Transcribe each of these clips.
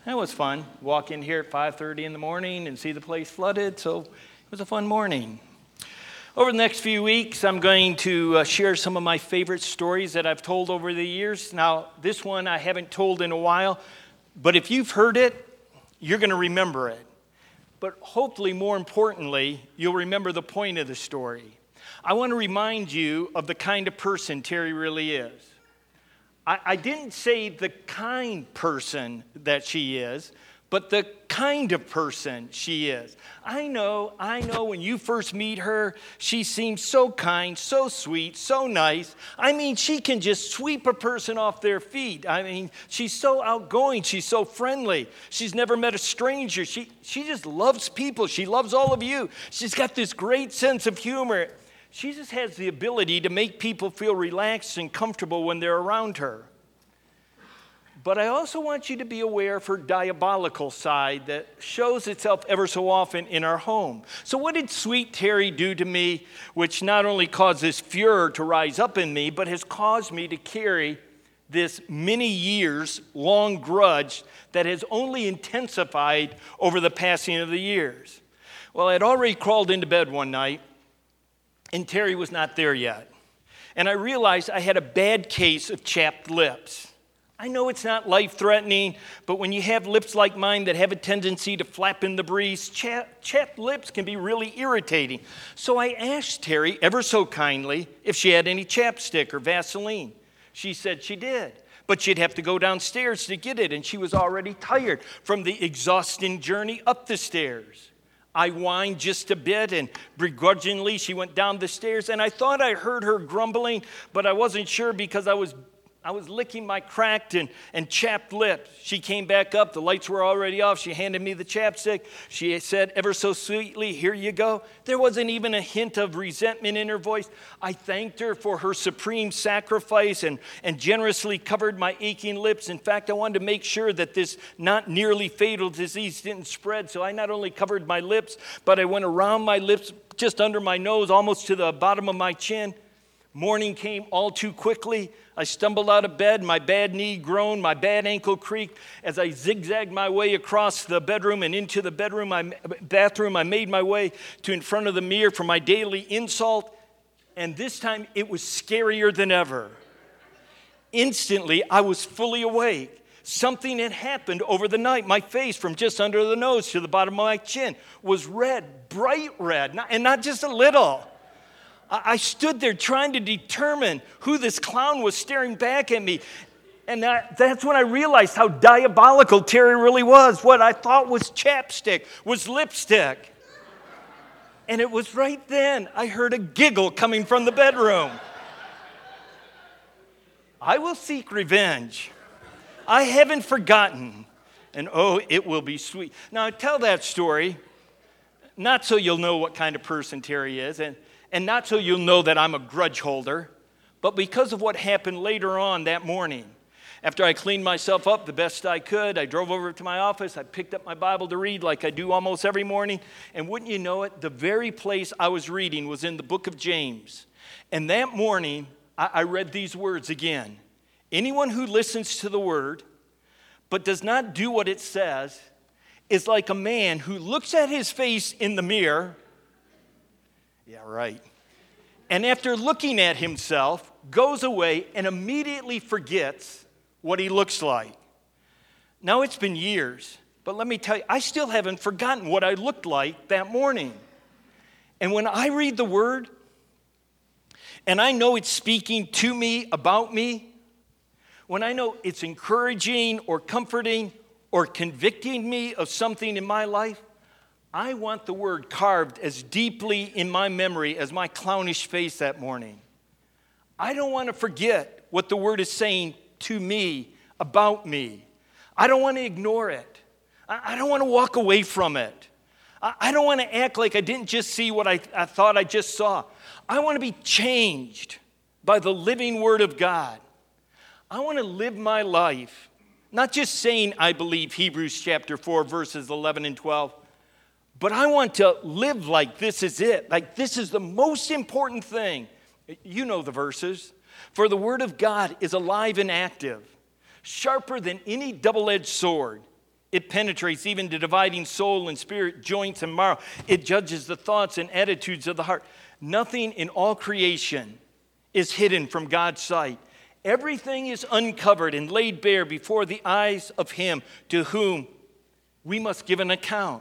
That was fun. Walk in here at 5:30 in the morning and see the place flooded, so it was a fun morning. Over the next few weeks, I'm going to share some of my favorite stories that I've told over the years. Now, this one I haven't told in a while, but if you've heard it, you're going to remember it. But hopefully, more importantly, you'll remember the point of the story. I want to remind you of the kind of person Terry really is. I didn't say the kind person that she is, but the kind of person she is. I know when you first meet her, she seems so kind, so sweet, so nice. I mean, she can just sweep a person off their feet. I mean, she's so outgoing, she's so friendly. She's never met a stranger. She just loves people. She loves all of you. She's got this great sense of humor. She just has the ability to make people feel relaxed and comfortable when they're around her. But I also want you to be aware of her diabolical side that shows itself ever so often in our home. So what did sweet Terry do to me, which not only caused this furor to rise up in me, but has caused me to carry this many years long grudge that has only intensified over the passing of the years? Well, I'd already crawled into bed one night, and Terry was not there yet. And I realized I had a bad case of chapped lips. I know it's not life-threatening, but when you have lips like mine that have a tendency to flap in the breeze, chapped lips can be really irritating. So I asked Terry ever so kindly if she had any chapstick or Vaseline. She said she did, but she'd have to go downstairs to get it, and she was already tired from the exhausting journey up the stairs. I whined just a bit, and begrudgingly she went down the stairs, and I thought I heard her grumbling, but I wasn't sure because I was licking my cracked and chapped lips. She came back up. The lights were already off. She handed me the chapstick. She said ever so sweetly, "Here you go." There wasn't even a hint of resentment in her voice. I thanked her for her supreme sacrifice and generously covered my aching lips. In fact, I wanted to make sure that this not nearly fatal disease didn't spread. So I not only covered my lips, but I went around my lips, just under my nose, almost to the bottom of my chin. Morning came all too quickly. I stumbled out of bed, my bad knee groaned, my bad ankle creaked. As I zigzagged my way across the bedroom and into the bathroom, I made my way to in front of the mirror for my daily insult, and this time it was scarier than ever. Instantly, I was fully awake. Something had happened over the night. My face, from just under the nose to the bottom of my chin, was red, bright red, and not just a little. I stood there trying to determine who this clown was staring back at me. And that's when I realized how diabolical Terry really was. What I thought was chapstick was lipstick. And it was right then I heard a giggle coming from the bedroom. I will seek revenge. I haven't forgotten. And oh, it will be sweet. Now, I tell that story not so you'll know what kind of person Terry is, and not so you'll know that I'm a grudge holder, but because of what happened later on that morning. After I cleaned myself up the best I could, I drove over to my office, I picked up my Bible to read like I do almost every morning, and wouldn't you know it, the very place I was reading was in the book of James. And that morning, I read these words again. Anyone who listens to the word, but does not do what it says, is like a man who looks at his face in the mirror. Yeah, right. And after looking at himself, goes away and immediately forgets what he looks like. Now, it's been years, but let me tell you, I still haven't forgotten what I looked like that morning. And when I read the word, and I know it's speaking to me, about me, when I know it's encouraging or comforting or convicting me of something in my life, I want the word carved as deeply in my memory as my clownish face that morning. I don't want to forget what the word is saying to me, about me. I don't want to ignore it. I don't want to walk away from it. I don't want to act like I didn't just see what I thought I just saw. I want to be changed by the living word of God. I want to live my life, not just saying I believe Hebrews chapter 4, verses 11 and 12, but I want to live like this is it. Like this is the most important thing. You know the verses. For the word of God is alive and active, sharper than any double-edged sword. It penetrates even to dividing soul and spirit, joints and marrow. It judges the thoughts and attitudes of the heart. Nothing in all creation is hidden from God's sight. Everything is uncovered and laid bare before the eyes of Him to whom we must give an account.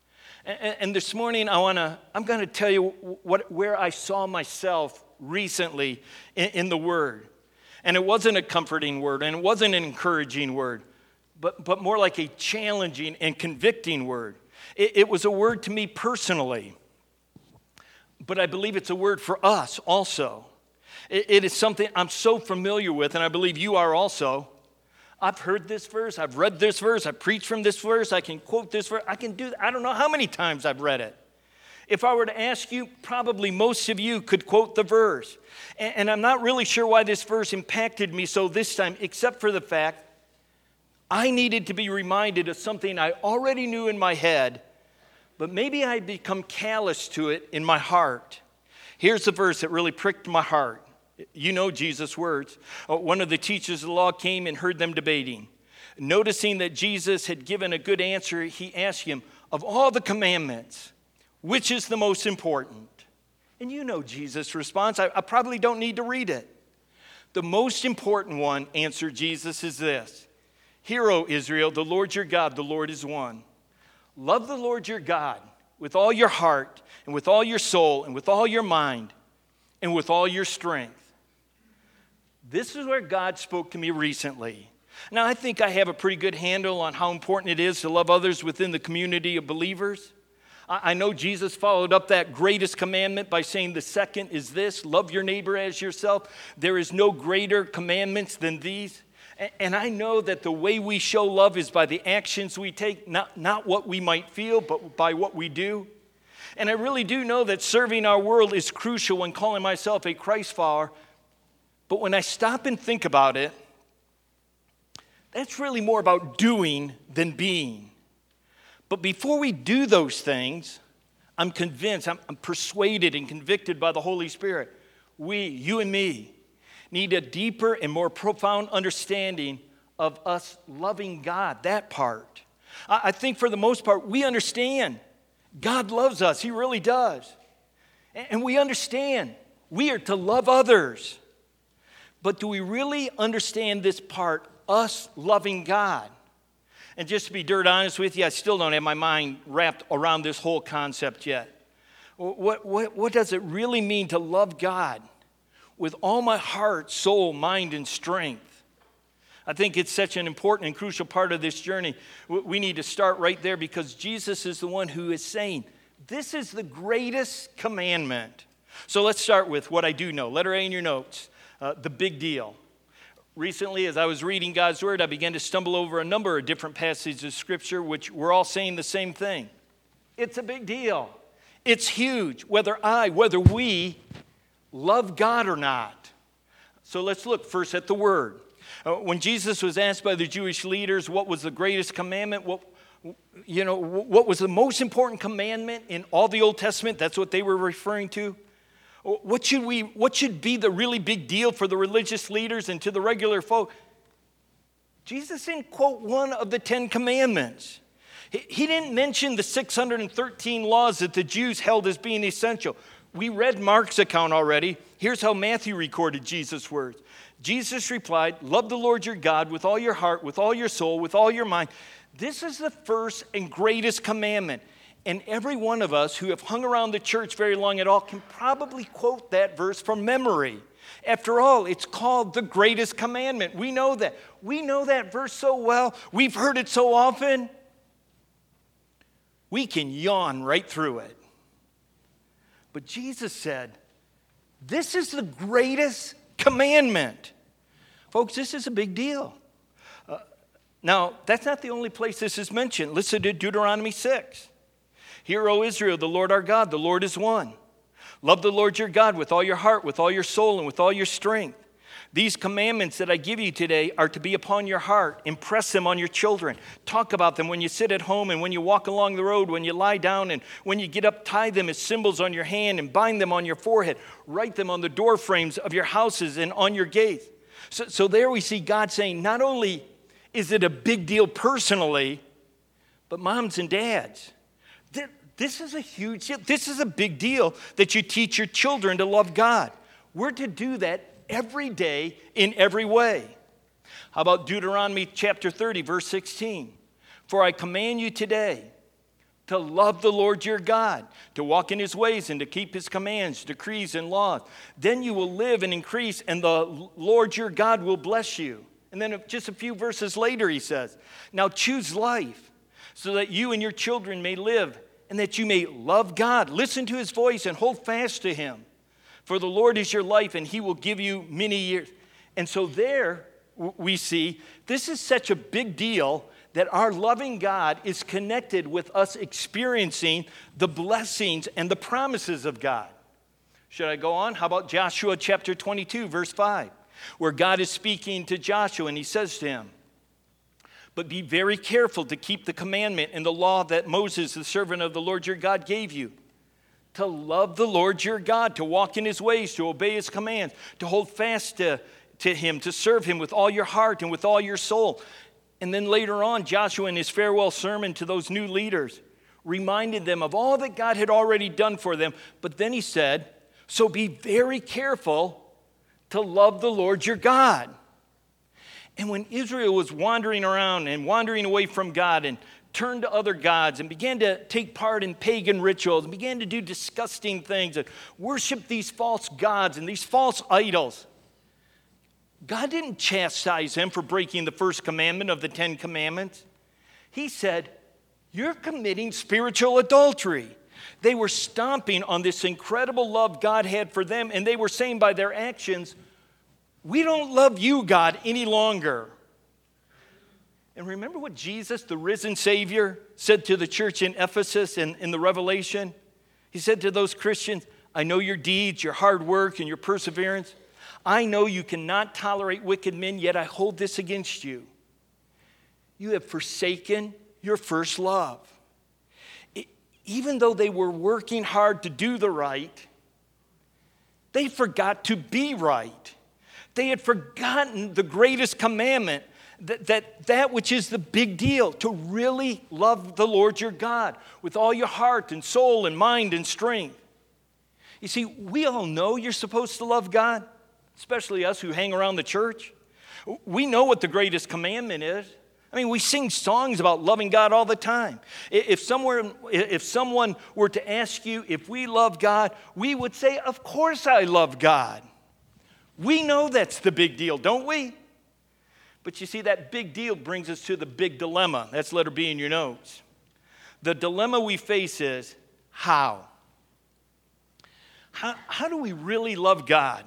And this morning I'm going to tell you where I saw myself recently in the Word. And it wasn't a comforting word, and it wasn't an encouraging word, but more like a challenging and convicting word. It was a word to me personally, but I believe it's a word for us also. It is something I'm so familiar with, and I believe you are also. I've heard this verse, I've read this verse, I've preached from this verse, I can quote this verse, I can do that. I don't know how many times I've read it. If I were to ask you, probably most of you could quote the verse. And I'm not really sure why this verse impacted me so this time, except for the fact I needed to be reminded of something I already knew in my head, but maybe I'd become callous to it in my heart. Here's the verse that really pricked my heart. You know Jesus' words. One of the teachers of the law came and heard them debating. Noticing that Jesus had given a good answer, he asked him, of all the commandments, which is the most important? And you know Jesus' response. I probably don't need to read it. The most important one, answered Jesus, is this. Hear, O Israel, the Lord your God, the Lord is one. Love the Lord your God with all your heart and with all your soul and with all your mind and with all your strength. This is where God spoke to me recently. Now, I think I have a pretty good handle on how important it is to love others within the community of believers. I know Jesus followed up that greatest commandment by saying the second is this, love your neighbor as yourself. There is no greater commandments than these. And I know that the way we show love is by the actions we take, not what we might feel, but by what we do. And I really do know that serving our world is crucial when calling myself a Christ follower. But when I stop and think about it, that's really more about doing than being. But before we do those things, I'm convinced, I'm persuaded and convicted by the Holy Spirit. We, you and me, need a deeper and more profound understanding of us loving God, that part. I think for the most part, we understand God loves us. He really does. And we understand we are to love others. But do we really understand this part, us loving God? And just to be dirt honest with you, I still don't have my mind wrapped around this whole concept yet. What does it really mean to love God with all my heart, soul, mind, and strength? I think it's such an important and crucial part of this journey. We need to start right there because Jesus is the one who is saying, this is the greatest commandment. So let's start with what I do know. Letter A in your notes, the big deal. Recently, as I was reading God's Word, I began to stumble over a number of different passages of Scripture which were all saying the same thing. It's a big deal. It's huge, whether we love God or not. So let's look first at the Word. When Jesus was asked by the Jewish leaders what was the greatest commandment, what was the most important commandment in all the Old Testament, that's what they were referring to. What should be the really big deal for the religious leaders and to the regular folk? Jesus didn't quote one of the 10 commandments. He didn't mention the 613 laws that the Jews held as being essential. We read Mark's account already. Here's how Matthew recorded Jesus' words. Jesus replied, love the Lord your God with all your heart, with all your soul, with all your mind. This is the first and greatest commandment. And every one of us who have hung around the church very long at all can probably quote that verse from memory. After all, it's called the greatest commandment. We know that. We know that verse so well. We've heard it so often. We can yawn right through it. But Jesus said, this is the greatest commandment. Folks, this is a big deal. Now, that's not the only place this is mentioned. Listen to Deuteronomy 6. Hear, O Israel, the Lord our God, the Lord is one. Love the Lord your God with all your heart, with all your soul, and with all your strength. These commandments that I give you today are to be upon your heart. Impress them on your children. Talk about them when you sit at home and when you walk along the road, when you lie down and when you get up. Tie them as symbols on your hand and bind them on your forehead. Write them on the door frames of your houses and on your gates. So there we see God saying not only is it a big deal personally, But moms and dads, this is a huge deal. This is a big deal that you teach your children to love God. We're to do that every day in every way. How about Deuteronomy chapter 30, verse 16? For I command you today to love the Lord your God, to walk in his ways and to keep his commands, decrees, and laws. Then you will live and increase, and the Lord your God will bless you. And then just a few verses later he says, now choose life so that you and your children may live and that you may love God. Listen to his voice and hold fast to him. For the Lord is your life, and he will give you many years. And so there we see this is such a big deal that our loving God is connected with us experiencing the blessings and the promises of God. Should I go on? How about Joshua chapter 22, verse 5, where God is speaking to Joshua, and he says to him, but be very careful to keep the commandment and the law that Moses, the servant of the Lord your God, gave you. To love the Lord your God, to walk in his ways, to obey his commands, to hold fast to him, to serve him with all your heart and with all your soul. And then later on, Joshua in his farewell sermon to those new leaders reminded them of all that God had already done for them. But then he said, so be very careful to love the Lord your God. And when Israel was wandering around and wandering away from God and turned to other gods and began to take part in pagan rituals and began to do disgusting things and worship these false gods and these false idols, God didn't chastise them for breaking the first commandment of the 10 Commandments. He said, you're committing spiritual adultery. They were stomping on this incredible love God had for them, and they were saying by their actions, we don't love you, God, any longer. And remember what Jesus, the risen Savior, said to the church in Ephesus and in the Revelation? He said to those Christians, I know your deeds, your hard work, and your perseverance. I know you cannot tolerate wicked men, yet I hold this against you. You have forsaken your first love. Even though they were working hard to do the right, they forgot to be right. They had forgotten the greatest commandment, that which is the big deal, to really love the Lord your God with all your heart and soul and mind and strength. You see, we all know you're supposed to love God, especially us who hang around the church. We know what the greatest commandment is. I mean, we sing songs about loving God all the time. If someone were to ask you if we love God, we would say, of course I love God. We know that's the big deal, don't we? But you see, that big deal brings us to the big dilemma. That's letter B in your notes. The dilemma we face is how? How do we really love God?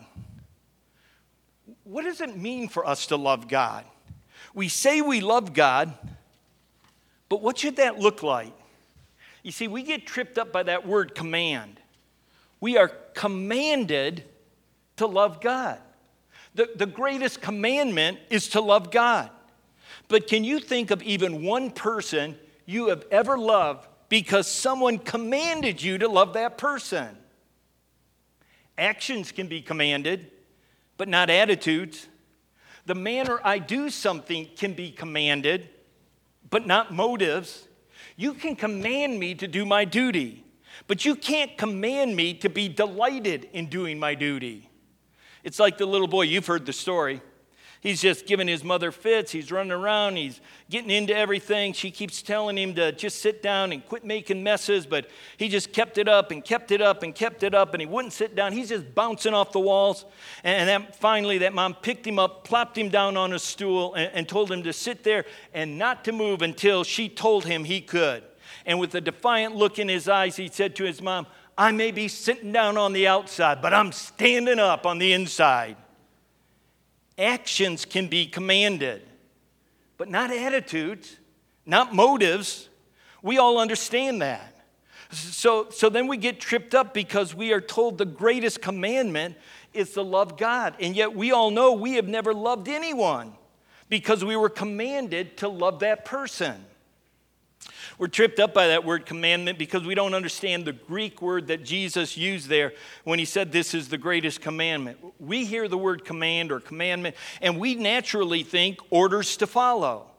What does it mean for us to love God? We say we love God, but what should that look like? You see, we get tripped up by that word command. We are commanded to love God. The greatest commandment is to love God. But can you think of even one person you have ever loved because someone commanded you to love that person? Actions can be commanded, but not attitudes. The manner I do something can be commanded, but not motives. You can command me to do my duty, but you can't command me to be delighted in doing my duty. It's like the little boy, you've heard the story. He's just giving his mother fits. He's running around. He's getting into everything. She keeps telling him to just sit down and quit making messes, but he just kept it up and kept it up and kept it up, and he wouldn't sit down. He's just bouncing off the walls. And finally, that mom picked him up, plopped him down on a stool, and told him to sit there and not to move until she told him he could. And with a defiant look in his eyes, he said to his mom, I may be sitting down on the outside, but I'm standing up on the inside. Actions can be commanded, but not attitudes, not motives. We all understand that. So then we get tripped up because we are told the greatest commandment is to love God. And yet we all know we have never loved anyone because we were commanded to love that person. We're tripped up by that word commandment because we don't understand the Greek word that Jesus used there when he said this is the greatest commandment. We hear the word command or commandment, and we naturally think orders to follow.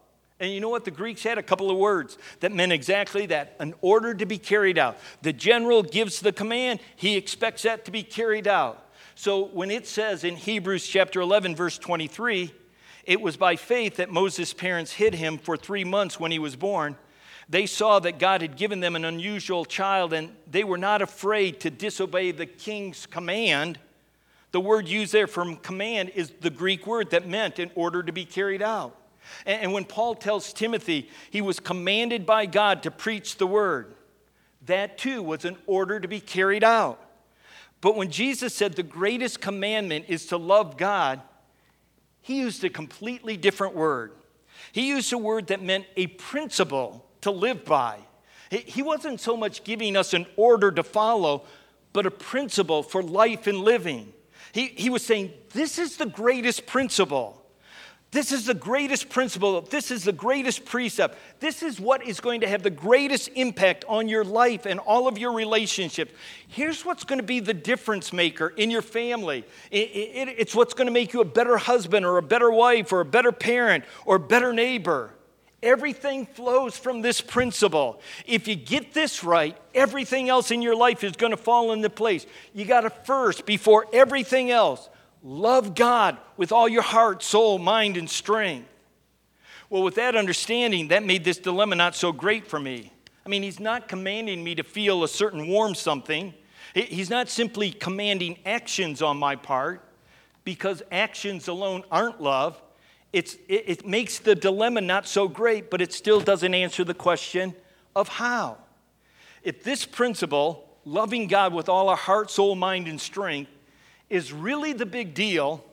And you know what? The Greeks had a couple of words that meant exactly that, an order to be carried out. The general gives the command. He expects that to be carried out. So when it says in Hebrews chapter 11, verse 23, it was by faith that Moses' parents hid him for 3 months when he was born. They saw that God had given them an unusual child, and they were not afraid to disobey the king's command. The word used there from command is the Greek word that meant in order to be carried out. And when Paul tells Timothy he was commanded by God to preach the word, that too was an order to be carried out. But when Jesus said the greatest commandment is to love God, he used a completely different word. He used a word that meant a principle to live by. He wasn't so much giving us an order to follow, but a principle for life and living. He was saying, this is the greatest principle. This is the greatest principle. This is the greatest precept. This is what is going to have the greatest impact on your life and all of your relationships. Here's what's going to be the difference maker in your family. It's what's going to make you a better husband or a better wife or a better parent or a better neighbor. Everything flows from this principle. If you get this right, everything else in your life is going to fall into place. You got to first, before everything else, love God with all your heart, soul, mind, and strength. Well, with that understanding, that made this dilemma not so great for me. I mean, he's not commanding me to feel a certain warm something. He's not simply commanding actions on my part, because actions alone aren't love. It makes the dilemma not so great, but it still doesn't answer the question of how. If this principle, loving God with all our heart, soul, mind, and strength, is really the big deal,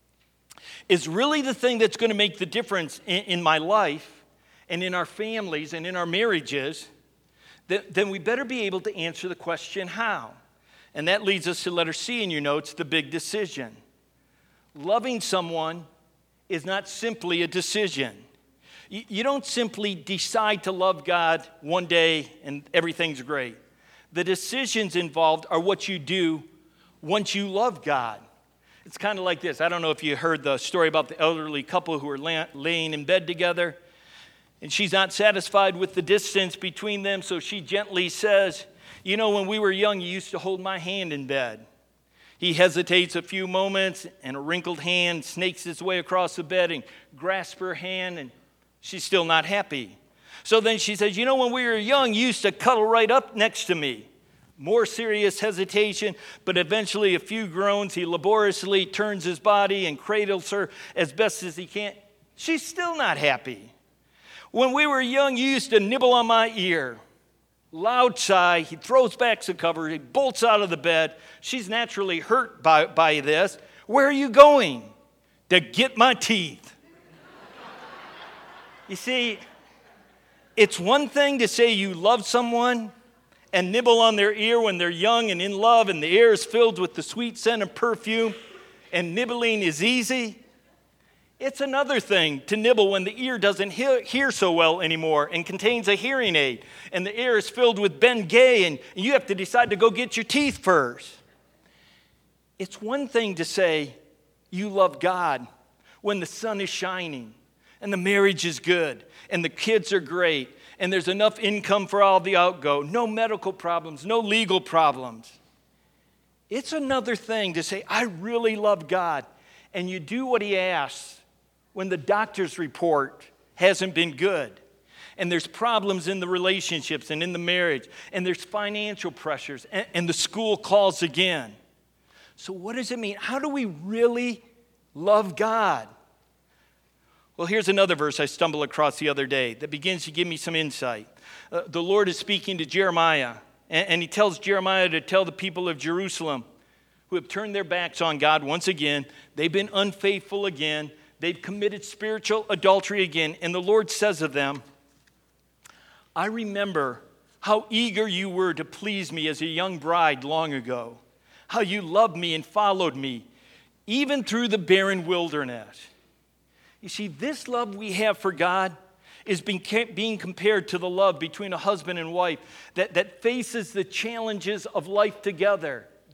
is really the thing that's going to make the difference in my life and in our families and in our marriages, then we better be able to answer the question how. And that leads us to letter C in your notes, the big decision. Loving someone is not simply a decision. You don't simply decide to love God one day and everything's great. The decisions involved are what you do once you love God. It's kind of like this. I don't know if you heard the story about the elderly couple who were laying in bed together, and she's not satisfied with the distance between them, so she gently says, you know, when we were young, you used to hold my hand in bed. He hesitates a few moments, and a wrinkled hand snakes its way across the bed and grasps her hand, and she's still not happy. So then she says, you know, when we were young, you used to cuddle right up next to me. More serious hesitation, but eventually a few groans. He laboriously turns his body and cradles her as best as he can. She's still not happy. When we were young, you used to nibble on my ear. Loud sigh. He throws back the cover. He bolts out of the bed. She's naturally hurt by this. Where are you going? To get my teeth. You see, it's one thing to say you love someone and nibble on their ear when they're young and in love and the air is filled with the sweet scent of perfume and nibbling is easy. It's another thing to nibble when the ear doesn't hear so well anymore and contains a hearing aid and the air is filled with Bengay and you have to decide to go get your teeth first. It's one thing to say you love God when the sun is shining and the marriage is good and the kids are great and there's enough income for all the outgo, no medical problems, no legal problems. It's another thing to say, I really love God, and you do what he asks when the doctor's report hasn't been good, and there's problems in the relationships and in the marriage, and there's financial pressures, and the school calls again. So what does it mean? How do we really love God? Well, here's another verse I stumbled across the other day that begins to give me some insight. The Lord is speaking to Jeremiah, and he tells Jeremiah to tell the people of Jerusalem who have turned their backs on God once again. They've been unfaithful again. They've committed spiritual adultery again. And the Lord says of them, I remember how eager you were to please me as a young bride long ago, how you loved me and followed me, even through the barren wilderness. You see, this love we have for God is being compared to the love between a husband and wife that faces the challenges of life together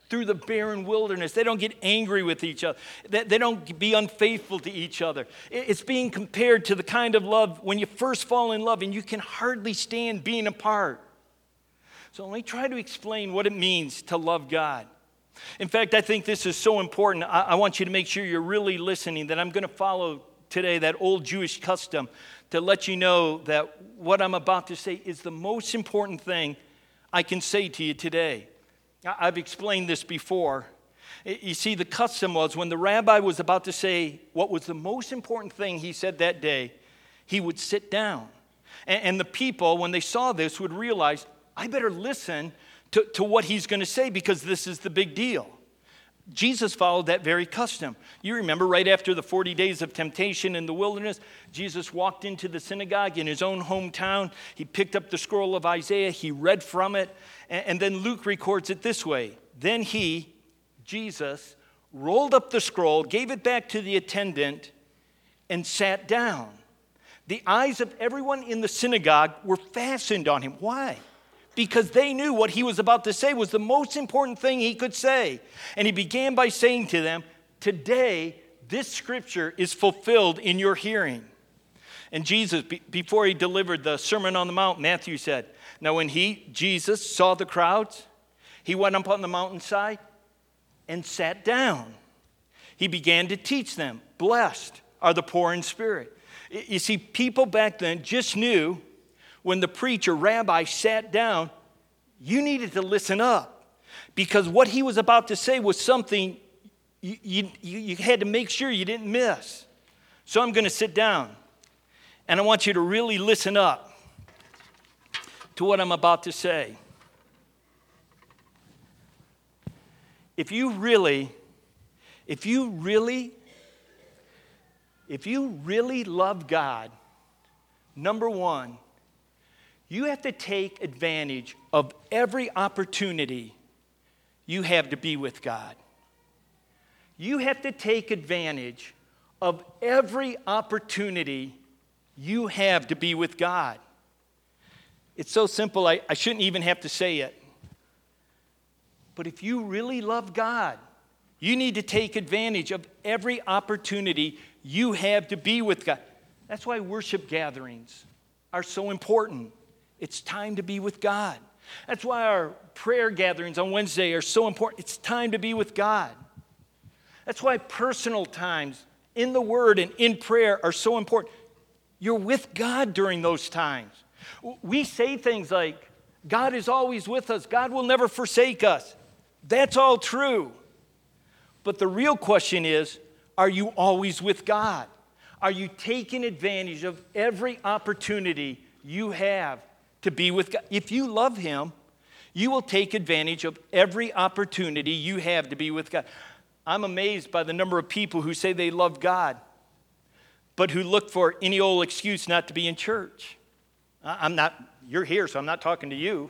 through the barren wilderness. They don't get angry with each other. They don't be unfaithful to each other. It's being compared to the kind of love when you first fall in love and you can hardly stand being apart. So let me try to explain what it means to love God. In fact, I think this is so important. I want you to make sure you're really listening, that I'm going to follow today that old Jewish custom to let you know that what I'm about to say is the most important thing I can say to you today. I've explained this before. You see, the custom was when the rabbi was about to say what was the most important thing he said that day, he would sit down. And the people, when they saw this, would realize, I better listen to what he's going to say because this is the big deal. Jesus followed that very custom. You remember right after the 40 days of temptation in the wilderness, Jesus walked into the synagogue in his own hometown. He picked up the scroll of Isaiah. He read from it. And then Luke records it this way. Then he, Jesus, rolled up the scroll, gave it back to the attendant, and sat down. The eyes of everyone in the synagogue were fastened on him. Why? Because they knew what he was about to say was the most important thing he could say. And he began by saying to them, today, this scripture is fulfilled in your hearing. And Jesus, before he delivered the Sermon on the Mount, Matthew said, now when Jesus, saw the crowds, he went up on the mountainside and sat down. He began to teach them, blessed are the poor in spirit. You see, people back then just knew when the preacher, rabbi, sat down, you needed to listen up because what he was about to say was something you had to make sure you didn't miss. So I'm going to sit down, and I want you to really listen up to what I'm about to say. If you really love God, number one, you have to take advantage of every opportunity you have to be with God. You have to take advantage of every opportunity you have to be with God. It's so simple, I shouldn't even have to say it. But if you really love God, you need to take advantage of every opportunity you have to be with God. That's why worship gatherings are so important. It's time to be with God. That's why our prayer gatherings on Wednesday are so important. It's time to be with God. That's why personal times in the Word and in prayer are so important. You're with God during those times. We say things like, God is always with us. God will never forsake us. That's all true. But the real question is, are you always with God? Are you taking advantage of every opportunity you have to be with God? If you love Him, you will take advantage of every opportunity you have to be with God. I'm amazed by the number of people who say they love God, but who look for any old excuse not to be in church. You're here, so I'm not talking to you.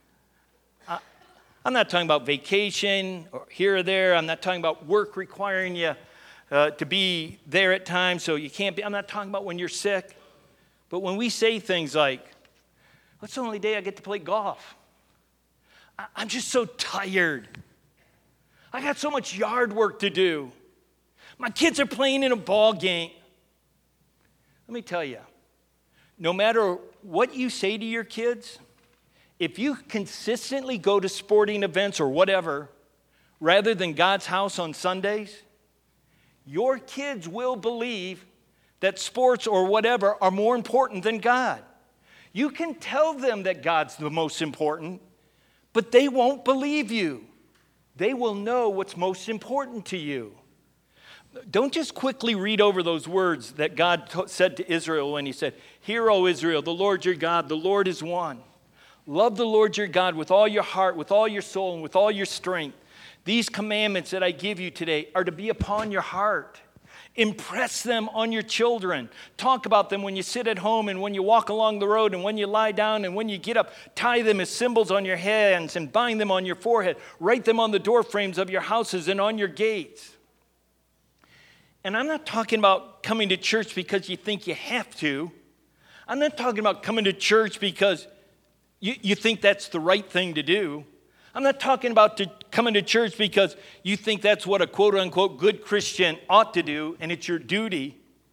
I'm not talking about vacation or here or there. I'm not talking about work requiring you to be there at times so you can't be. I'm not talking about when you're sick. But when we say things like, what's the only day I get to play golf? I'm just so tired. I got so much yard work to do. My kids are playing in a ball game. Let me tell you, no matter what you say to your kids, if you consistently go to sporting events or whatever, rather than God's house on Sundays, your kids will believe that sports or whatever are more important than God. You can tell them that God's the most important, but they won't believe you. They will know what's most important to you. Don't just quickly read over those words that God said to Israel when He said, "Hear, O Israel, the Lord your God, the Lord is one. Love the Lord your God with all your heart, with all your soul, and with all your strength. These commandments that I give you today are to be upon your heart. Impress them on your children. Talk about them when you sit at home and when you walk along the road and when you lie down and when you get up. Tie them as symbols on your hands and bind them on your forehead. Write them on the door frames of your houses and on your gates." And I'm not talking about coming to church because you think you have to. I'm not talking about coming to church because you think that's the right thing to do. I'm not talking about coming to church because you think that's what a quote-unquote good Christian ought to do, and it's your duty.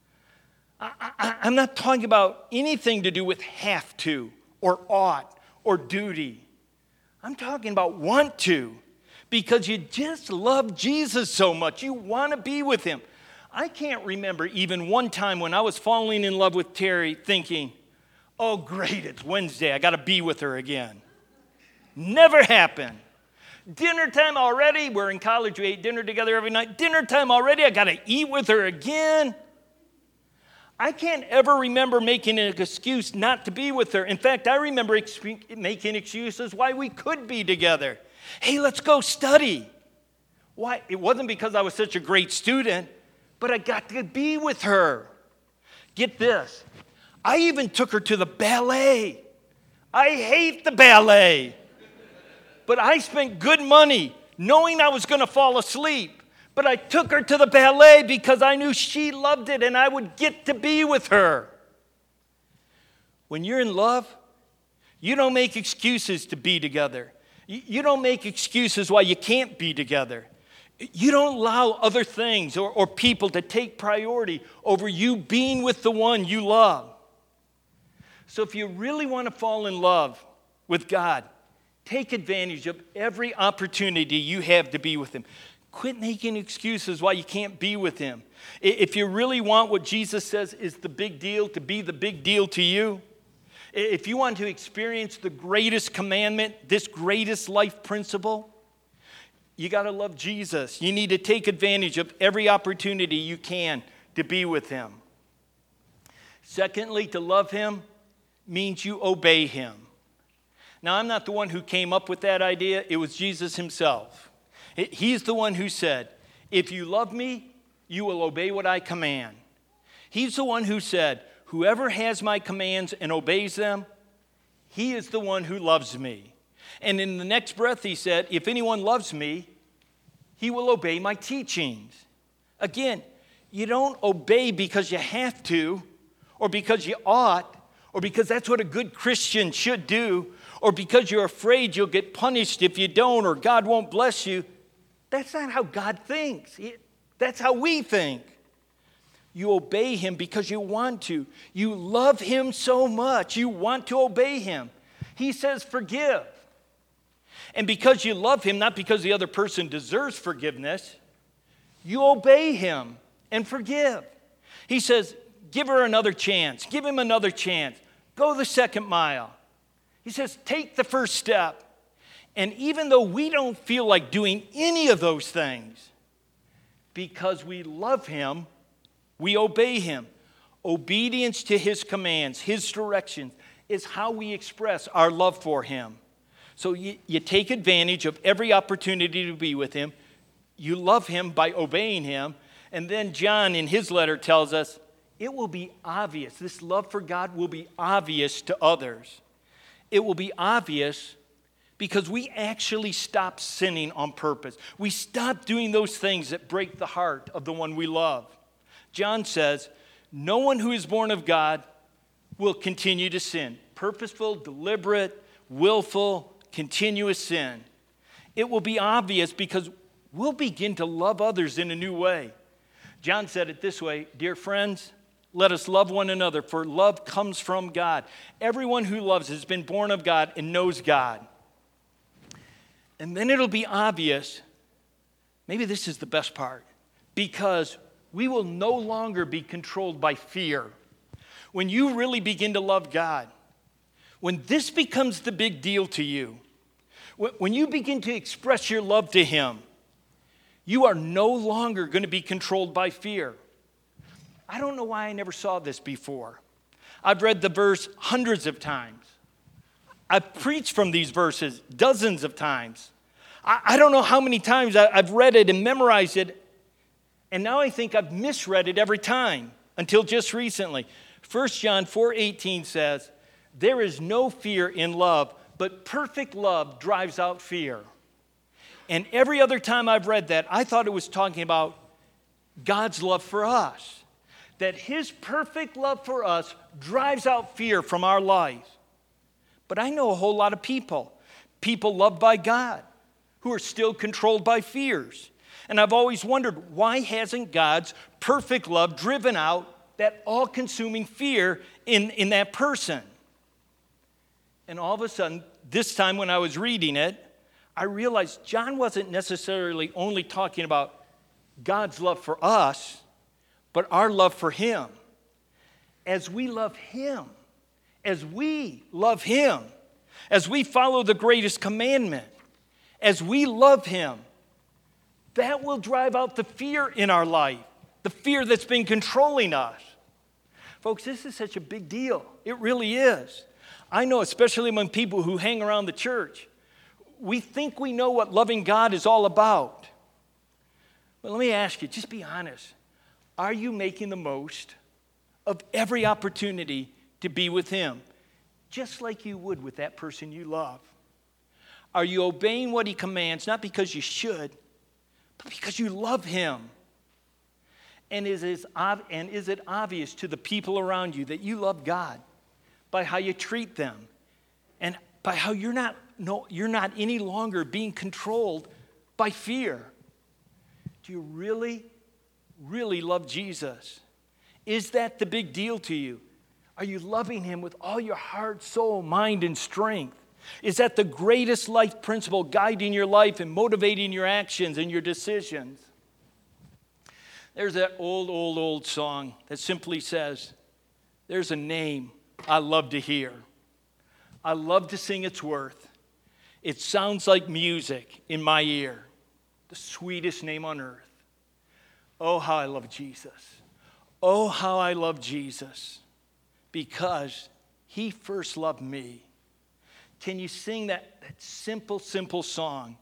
I'm not talking about anything to do with have to or ought or duty. I'm talking about want to, because you just love Jesus so much. You want to be with him. I can't remember even one time when I was falling in love with Terry thinking, oh, great, it's Wednesday. I got to be with her again. Never happened. Dinner time already. We're in college. We ate dinner together every night. Dinner time already. I got to eat with her again. I can't ever remember making an excuse not to be with her. In fact, I remember making excuses why we could be together. Hey, let's go study. Why? It wasn't because I was such a great student, but I got to be with her. Get this. I even took her to the ballet. I hate the ballet. But I spent good money knowing I was going to fall asleep. But I took her to the ballet because I knew she loved it and I would get to be with her. When you're in love, you don't make excuses to be together. You don't make excuses why you can't be together. You don't allow other things or people to take priority over you being with the one you love. So if you really want to fall in love with God, take advantage of every opportunity you have to be with him. Quit making excuses why you can't be with him. If you really want what Jesus says is the big deal to be the big deal to you, if you want to experience the greatest commandment, this greatest life principle, you got to love Jesus. You need to take advantage of every opportunity you can to be with him. Secondly, to love him means you obey him. Now, I'm not the one who came up with that idea. It was Jesus himself. He's the one who said, if you love me, you will obey what I command. He's the one who said, whoever has my commands and obeys them, he is the one who loves me. And in the next breath, he said, if anyone loves me, he will obey my teachings. Again, you don't obey because you have to, or because you ought, or because that's what a good Christian should do, or because you're afraid you'll get punished if you don't, or God won't bless you. That's not how God thinks. That's how we think. You obey him because you want to. You love him so much, you want to obey him. He says, forgive. And because you love him, not because the other person deserves forgiveness, you obey him and forgive. He says, give her another chance. Give him another chance. Go the second mile. He says, take the first step. And even though we don't feel like doing any of those things, because we love him, we obey him. Obedience to his commands, his directions, is how we express our love for him. So you take advantage of every opportunity to be with him. You love him by obeying him. And then John in his letter tells us, it will be obvious. This love for God will be obvious to others. It will be obvious because we actually stop sinning on purpose. We stop doing those things that break the heart of the one we love. John says, no one who is born of God will continue to sin. Purposeful, deliberate, willful, continuous sin. It will be obvious because we'll begin to love others in a new way. John said it this way, dear friends, let us love one another, for love comes from God. Everyone who loves has been born of God and knows God. And then it'll be obvious, maybe this is the best part, because we will no longer be controlled by fear. When you really begin to love God, when this becomes the big deal to you, when you begin to express your love to him, you are no longer going to be controlled by fear. I don't know why I never saw this before. I've read the verse hundreds of times. I've preached from these verses dozens of times. I don't know how many times I've read it and memorized it, and now I think I've misread it every time until just recently. 1 John 4:18 says, there is no fear in love, but perfect love drives out fear. And every other time I've read that, I thought it was talking about God's love for us. That his perfect love for us drives out fear from our life. But I know a whole lot of people loved by God, who are still controlled by fears. And I've always wondered, why hasn't God's perfect love driven out that all-consuming fear in that person? And all of a sudden, this time when I was reading it, I realized John wasn't necessarily only talking about God's love for us, but our love for him. As we love him, as we follow the greatest commandment, as we love him, that will drive out the fear in our life, the fear that's been controlling us. Folks, this is such a big deal. It really is. I know, especially among people who hang around the church, we think we know what loving God is all about. But let me ask you, just be honest. Are you making the most of every opportunity to be with him, just like you would with that person you love? Are you obeying what he commands, not because you should, but because you love him? And is it obvious to the people around you that you love God by how you treat them and by how you're not any longer being controlled by fear? Do you really, really love Jesus? Is that the big deal to you? Are you loving him with all your heart, soul, mind, and strength? Is that the greatest life principle guiding your life and motivating your actions and your decisions? There's that old song that simply says, there's a name I love to hear. I love to sing its worth. It sounds like music in my ear. The sweetest name on earth. Oh, how I love Jesus. Oh, how I love Jesus. Because he first loved me. Can you sing that simple song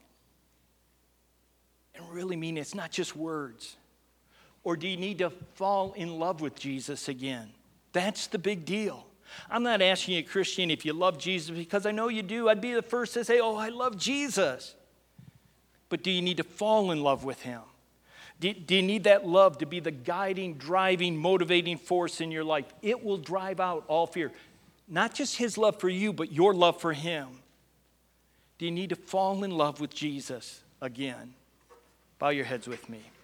and really mean it's not just words? Or do you need to fall in love with Jesus again? That's the big deal. I'm not asking you, Christian, if you love Jesus, because I know you do. I'd be the first to say, oh, I love Jesus. But do you need to fall in love with him? Do you need that love to be the guiding, driving, motivating force in your life? It will drive out all fear. Not just his love for you, but your love for him. Do you need to fall in love with Jesus again? Bow your heads with me.